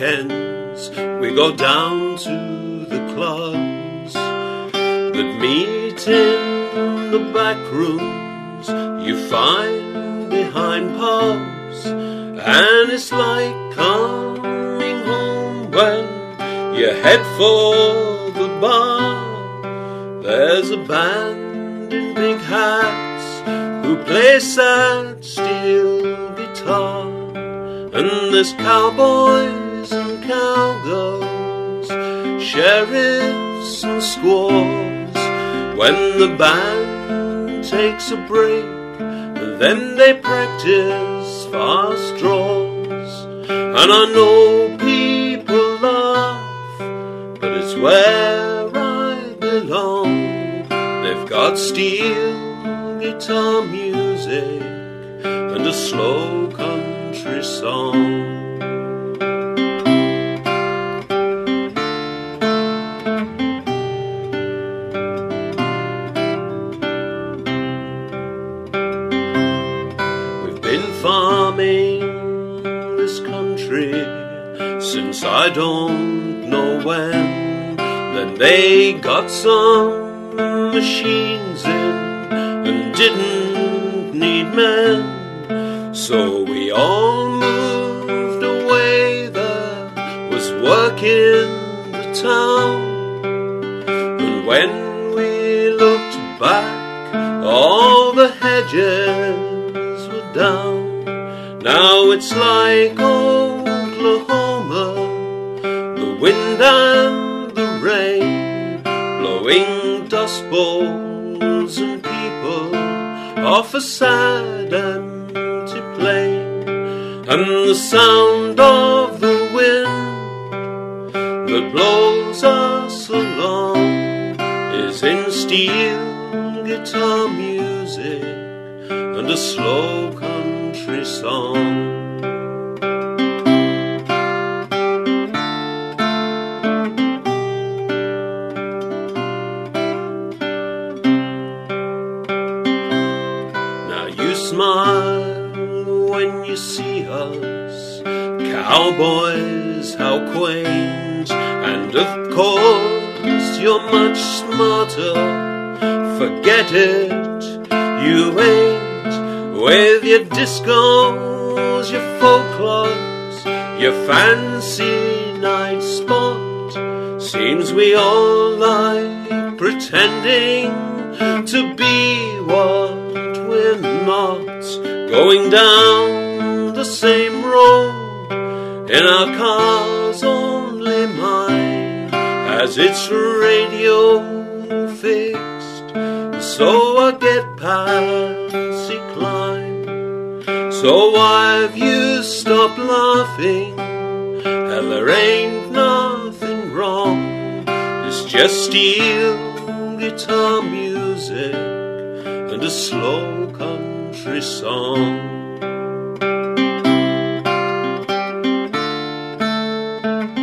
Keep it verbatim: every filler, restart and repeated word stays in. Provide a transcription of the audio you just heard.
weekends we go down to the clubs that meet in the back rooms you find behind pubs, and it's like coming home when you head for the bar. There's a band in big hats who play sad steel guitar, and there's cowboys and cowgirls, sheriffs and squaws. When the band takes a break, then they practice fast draws. And I know people laugh, but it's where I belong. They've got steel guitar music and a slow country song. We've been farming this country since I don't know when. Then they got some machines in and didn't need men, so we all moved away. There was work in the town, and when we looked back, all the hedges were down. Now it's like Oklahoma, the wind and the rain, blowing dust bowls and people off a sad empty plain. And the sound of the wind that blows us along is in steel guitar music and a slow country song. Smile when you see us, cowboys, how quaint. And of course you're much smarter, forget it, you ain't. With your discos, your folk clubs, your fancy night spot, seems we all like pretending to be what we're not. Going down the same road in our cars, only mine has its radio fixed, so I get Patsy Cline. So why have you stopped laughing? Hell, there ain't nothing wrong. It's just steel guitar music and a slow country song.